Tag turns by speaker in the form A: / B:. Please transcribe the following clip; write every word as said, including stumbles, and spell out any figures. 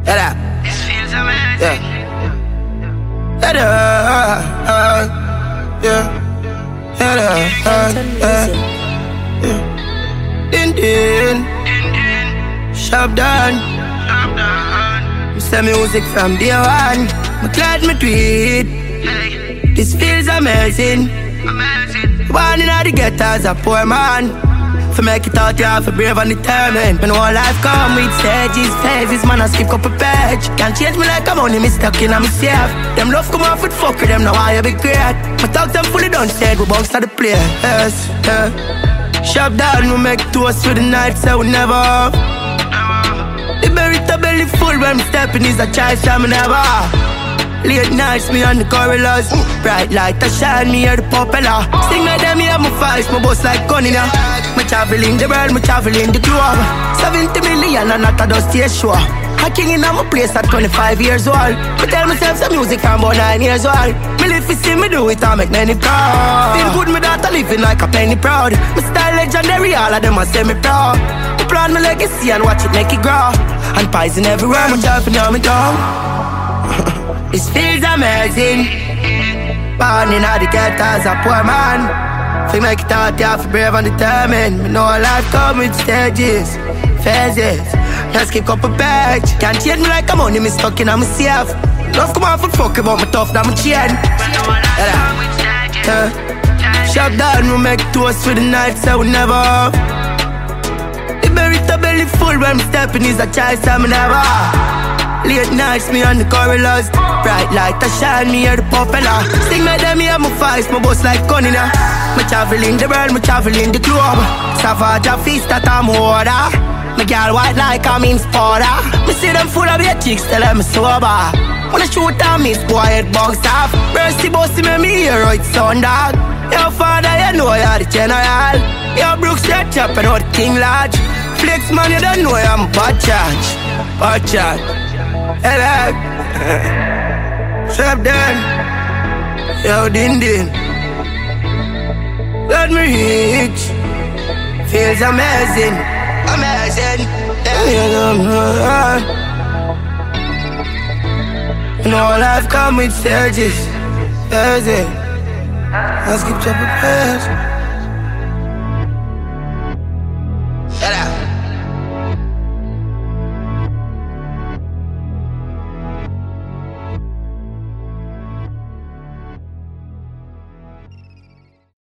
A: Yeah,
B: This feels amazing.
A: yeah, yeah, yeah, yeah, yeah. Din din, shop done.
B: Shop down.
A: Say music from day one. I'm glad me tweet.
B: Hey,
A: This feels amazing.
B: amazing.
A: Born in the ghetto as a poor man. For make it out, you have to be brave and determined. When all life come with stages, phases, man, I skip up a page. Can't change me like I'm only me stuck in a myself. Them love come off with fuck with them, now I be great. My talk them fully done said, we bounce to the place. Yes, yeah. Shop down, we make toast with the night, so we never off. The berry belly full when I'm stepping is a choice from never. Late nights, me on the corridors. Bright light, I shine, me hear the popular. Sing like them, me have my voice, my boss like gun in ya. Me traveling the world, me traveling the globe. seventy million and not a dusty show. A king in my place at twenty-five years old. Me tell myself some music from about nine years old. Me live to see me do it, I make many proud. Feel good, me daughter living like a penny proud. Me style legendary, all of them a say me proud. Me plan my legacy and watch it make it grow. And poison everywhere, me driving down me down. This feels amazing. Born in the ghetto as a poor man. Fi make it out, you have to brave and determined. Me know life come with stages, phases. Just kick up a page. Can't change me like I'm only me stuck in myself. Love come off and fuck about me tough, now me chain. Yeah. Shop down, we make toast with the night, so we never off. The berry belly full when I'm stepping is a choice, I'm never. Late nights, me on the corridors. Bright light, I shine, me hear the popular. Sing like them, me have my voice, my boss like gun in ya. Me traveling the world, me traveling the globe. Savage a feast that I'm order. Me girl white like I'm in sporter. Me see them full of your chicks, tell them sober. When I shoot on me, boy, it bugs off. Mercy bossy me, me hero, it's son dog. Your father, you know you're the general. Your Brooks, you're chopping out King Lodge. Flex man, you don't know I'm bad charge. Bad charge. Hello. Shop down. Yo, din din. Let me reach. Feels amazing. Amazing. Yeah. You know life come with stages. That's it. I skip up a past.